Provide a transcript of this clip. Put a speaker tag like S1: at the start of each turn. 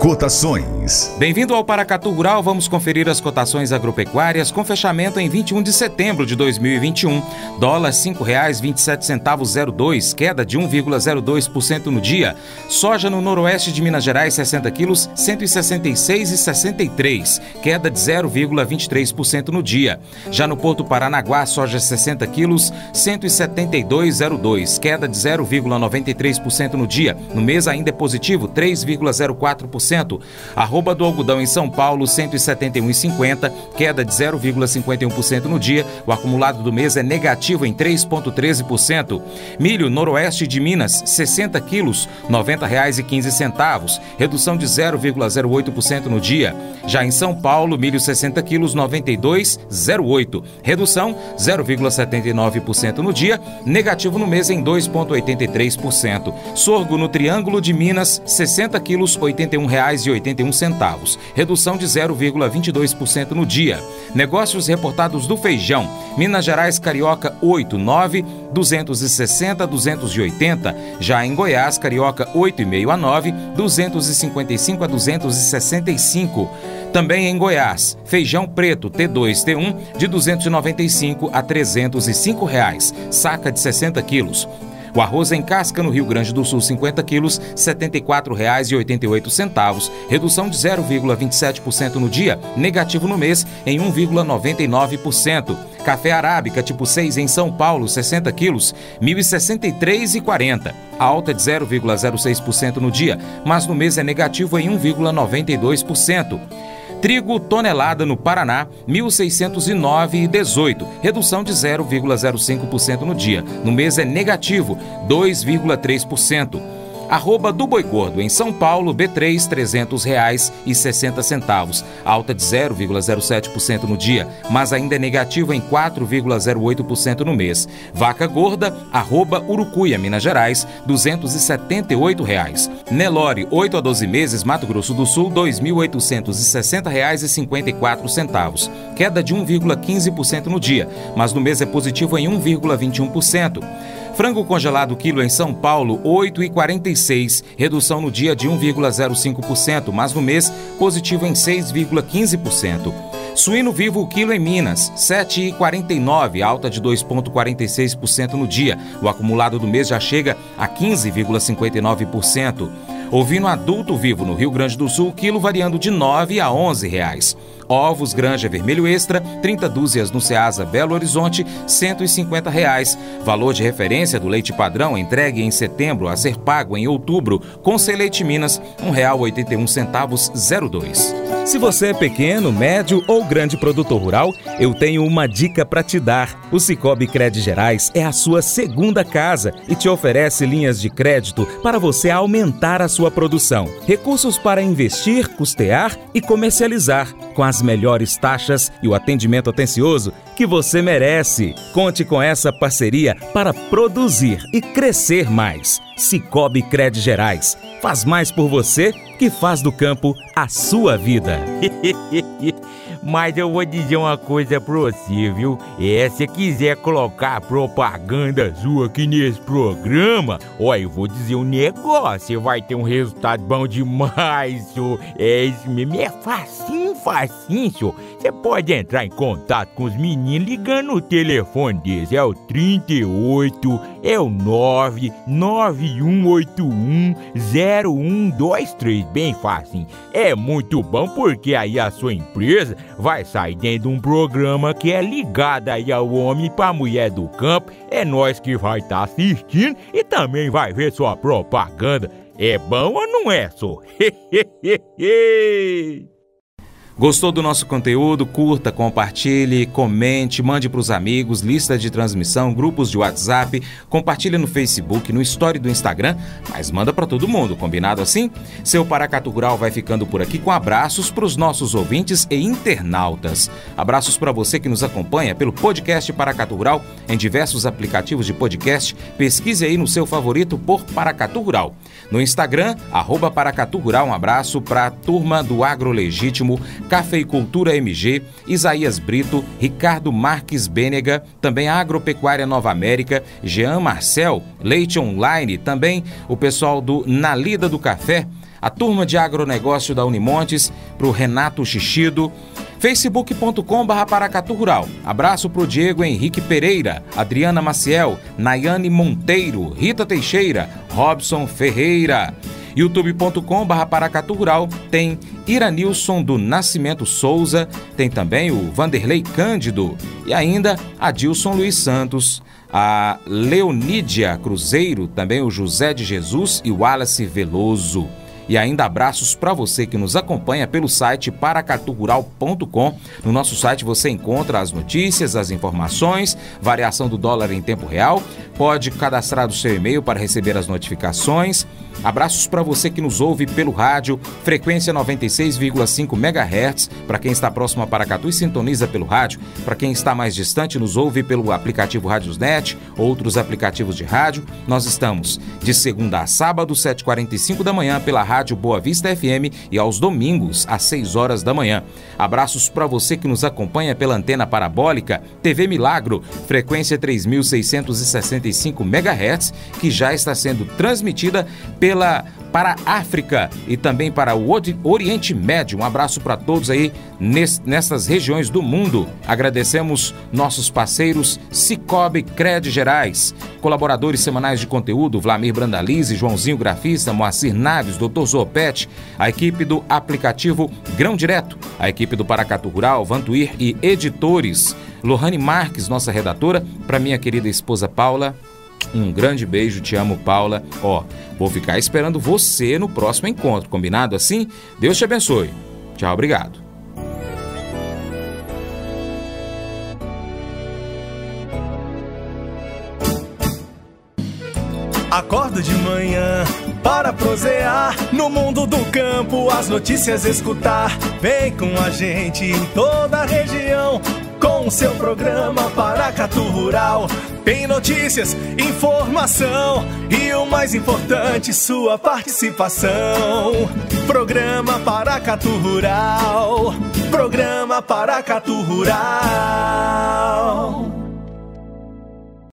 S1: Cotações.
S2: Bem-vindo ao Paracatu Rural. Vamos conferir as cotações agropecuárias com fechamento em 21 de setembro de 2021. Dólar R$ 5,27,02, queda de 1,02% no dia. Soja no noroeste de Minas Gerais, 60 quilos, R$ 166,63, queda de 0,23% no dia. Já no Porto Paranaguá, soja 60 quilos, R$ 172,02, queda de 0,93% no dia. No mês ainda é positivo, 3,04%. Arroba do algodão em São Paulo, R$ 171,50, queda de 0,51% no dia. O acumulado do mês é negativo em 3,13%. Milho noroeste de Minas, 60 quilos, R$ 90,15, redução de 0,08% no dia. Já em São Paulo, milho 60 quilos, R$ 92,08, redução 0,79% no dia, negativo no mês em 2,83%. Sorgo no Triângulo de Minas, 60 quilos, R$ 81,81, redução de 0,22% no dia. Negócios reportados do feijão: Minas Gerais Carioca 8,9, 260 a 280. Já em Goiás, Carioca 8,5 a 9, 255 a 265. Também em Goiás, feijão preto T2, T1 de R$ 295 a R$ 305, saca de 60 quilos. O arroz em casca no Rio Grande do Sul, 50 quilos, R$ 74,88, redução de 0,27% no dia, negativo no mês em 1,99%. Café arábica tipo 6 em São Paulo, 60 quilos, R$ 1.063,40, alta de 0,06% no dia, mas no mês é negativo em 1,92%. Trigo tonelada no Paraná, R$ 1.609,18, redução de 0,05% no dia. No mês é negativo, 2,3%. Arroba do Boi Gordo em São Paulo, B3, R$ 300,60, alta de 0,07% no dia, mas ainda é negativo em 4,08% no mês. Vaca gorda, arroba Urucuia, Minas Gerais, R$ 278,00. Nelore, 8 a 12 meses, Mato Grosso do Sul, R$ 2.860,54, queda de 1,15% no dia, mas no mês é positivo em 1,21%. Frango congelado quilo em São Paulo, R$ 8,46, redução no dia de 1,05%, mas no mês positivo em 6,15%. Suíno vivo quilo em Minas, R$ 7,49, alta de 2,46% no dia. O acumulado do mês já chega a 15,59%. Ovino adulto vivo no Rio Grande do Sul, quilo variando de R$ 9 a R$ 11. Ovos Granja Vermelho Extra, 30 dúzias no Ceasa Belo Horizonte, R$ 150. Valor de referência do leite padrão entregue em setembro a ser pago em outubro, com Leite Minas, R$ 1,81,02. Se você é pequeno, médio ou grande produtor rural, eu tenho uma dica para te dar. O Sicoob Cred Gerais é a sua segunda casa e te oferece linhas de crédito para você aumentar a sua produção. Recursos para investir, custear e comercializar, com as melhores taxas e o atendimento atencioso que você merece. Conte com essa parceria para produzir e crescer mais. Sicoob Cred Gerais. Faz mais por você que faz do campo a sua vida.
S3: Mas eu vou dizer uma coisa pra você, viu? Se quiser colocar propaganda sua aqui nesse programa, eu vou dizer um negócio, você vai ter um resultado bom demais, senhor. Isso mesmo, é facinho, senhor. Você pode entrar em contato com os meninos ligando o telefone deles, é o 38, é o 991810123, bem facinho. É muito bom porque aí a sua empresa vai sair dentro de um programa que é ligado aí ao homem pra mulher do campo. É nós que vai estar assistindo e também vai ver sua propaganda. É bom ou não é, só?
S2: Gostou do nosso conteúdo? Curta, compartilhe, comente, mande para os amigos, lista de transmissão, grupos de WhatsApp, compartilhe no Facebook, no Story do Instagram, mas manda para todo mundo, combinado assim? Seu Paracatu Rural vai ficando por aqui com abraços para os nossos ouvintes e internautas. Abraços para você que nos acompanha pelo podcast Paracatu Rural em diversos aplicativos de podcast. Pesquise aí no seu favorito por Paracatu Rural. No Instagram, @Paracatu Rural. Um abraço para a turma do Agrolegítimo, Cafeicultura MG, Isaías Brito, Ricardo Marques Bênega, também a Agropecuária Nova América, Jean Marcel, Leite Online, também o pessoal do Na Lida do Café, a turma de agronegócio da Unimontes, para o Renato Xixido, facebook.com/Paracatu Rural. Abraço para o Diego Henrique Pereira, Adriana Maciel, Nayane Monteiro, Rita Teixeira, Robson Ferreira. youtube.com/Paracatu Rural tem Iranilson do Nascimento Souza, tem também o Vanderlei Cândido e ainda Adilson Luiz Santos, a Leonídia Cruzeiro, também o José de Jesus e o Wallace Veloso. E ainda abraços para você que nos acompanha pelo site paracaturural.com. No nosso site você encontra as notícias, as informações, variação do dólar em tempo real. Pode cadastrar o seu e-mail para receber as notificações. Abraços para você que nos ouve pelo rádio, frequência 96,5 MHz, para quem está próximo a Paracatu e sintoniza pelo rádio. Para quem está mais distante, nos ouve pelo aplicativo Radiosnet, outros aplicativos de rádio. Nós estamos de segunda a sábado, 7h45 da manhã, pela Rádio Boa Vista FM e aos domingos, às 6 horas da manhã. Abraços para você que nos acompanha pela antena parabólica TV Milagro, frequência 3.665 MHz, que já está sendo transmitida para a África e também para o Oriente Médio. Um abraço para todos aí nessas regiões do mundo. Agradecemos nossos parceiros Cicobi Cred Gerais, colaboradores semanais de conteúdo Vlamir Brandalize, Joãozinho Grafista, Moacir Naves, Dr. Zopete, a equipe do aplicativo Grão Direto, a equipe do Paracatu Rural, Vantuir e editores, Lohane Marques, nossa redatora, para minha querida esposa Paula. Um grande beijo, te amo, Paula. Vou ficar esperando você no próximo encontro, combinado assim? Deus te abençoe. Tchau, obrigado.
S1: Acordo de manhã para prosear no mundo do campo, as notícias escutar. Vem com a gente em toda a região, com o seu programa Paracatu Rural. Tem notícias, informação e o mais importante, sua participação. Programa Paracatu Rural. Programa Paracatu Rural.